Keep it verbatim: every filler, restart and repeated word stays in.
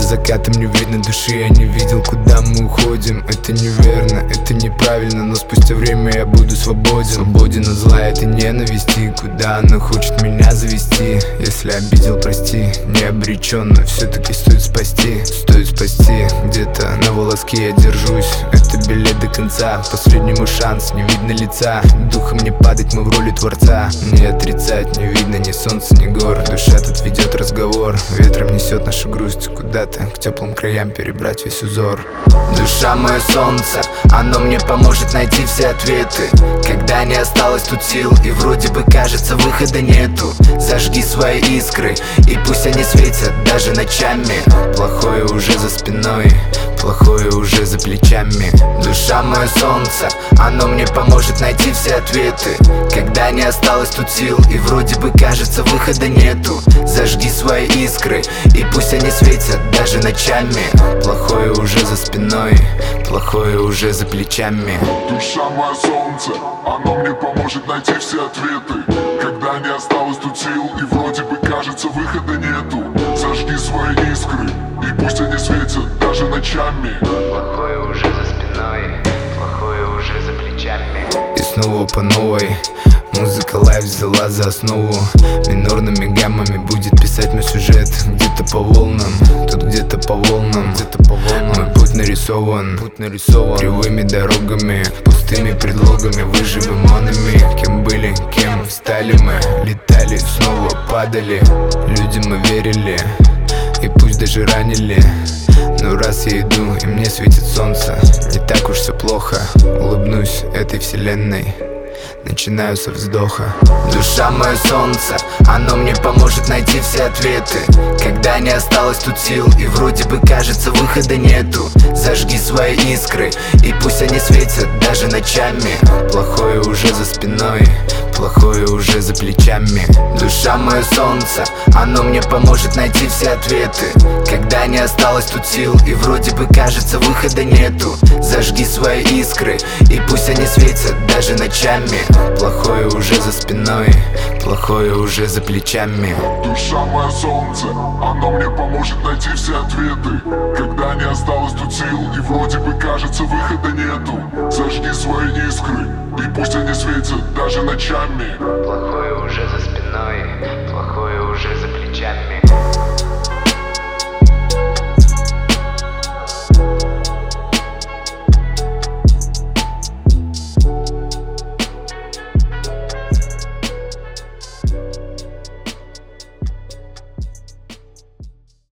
закатом не видно души, я не видел, куда мы уходим. Это неверно, это неправильно, но спустя время я буду свободен. Свободен от зла, этой ненависти, куда она хочет меня завести. Если обидел, прости, не обречен, но все-таки стоит спасти. Стоит спасти, где-то на волоске я держусь. Это билет до конца, последний мой шанс, не видно лица. Духом не падать, мы в роли творца. Не отрицать, не видно ни солнца, ни гор. Душа тут ведет разговор, ветром несет нашу грусть куда-то, к теплым краям перебрать весь узор. Душа мое солнце, оно мне поможет найти все ответы, когда не осталось тут сил и вроде бы кажется выхода нету. Зажги свои искры и пусть они светят даже ночами. Плохое уже за спиной, плохое уже за плечами. Душа мое солнце, оно мне поможет найти все ответы, когда не осталось тут сил и вроде бы кажется выхода нету. Зажги свои искры и пусть они светят даже ночами. Плохое уже за спиной, плохое уже за плечами. Душа мое солнце, оно мне поможет найти все ответы, когда не осталось тут сил и вроде бы кажется выхода нету. Зажги свои искры и пусть они светят даже ночами. Плохое уже за спиной, плохое уже за плечами. И снова по новой музыка лайв взяла за основу. Минорными гаммами будет писать мой сюжет. Где-то по волнам, тут где-то по волнам, где-то по волнам. Мой путь нарисован, путь нарисован кривыми дорогами, пустыми предлогами, выживем онами. Кем были, кем стали мы, летали, снова падали. Людям мы верили, и пусть даже ранили. Но раз я иду, и мне светит солнце, не так уж все плохо. Улыбнусь этой вселенной, начинаю со вздоха. Душа мое солнце, оно мне поможет найти все ответы, когда не осталось тут сил и вроде бы кажется выхода нету. Зажги свои искры и пусть они светят даже ночами. Плохое уже за спиной, плохое уже за плечами. Душа мое солнце, оно мне поможет найти все ответы, когда не осталось тут сил и вроде бы кажется выхода нету. Зажги свои искры и пусть они светят даже ночами. Плохое уже за спиной, плохое уже за плечами. Душа мое солнце, оно мне поможет найти все ответы, когда не осталось тут сил и вроде бы кажется выхода нету. Зажги свои искры и пусть они светят даже ночами. Плохое уже за спиной, плохое уже за плечами.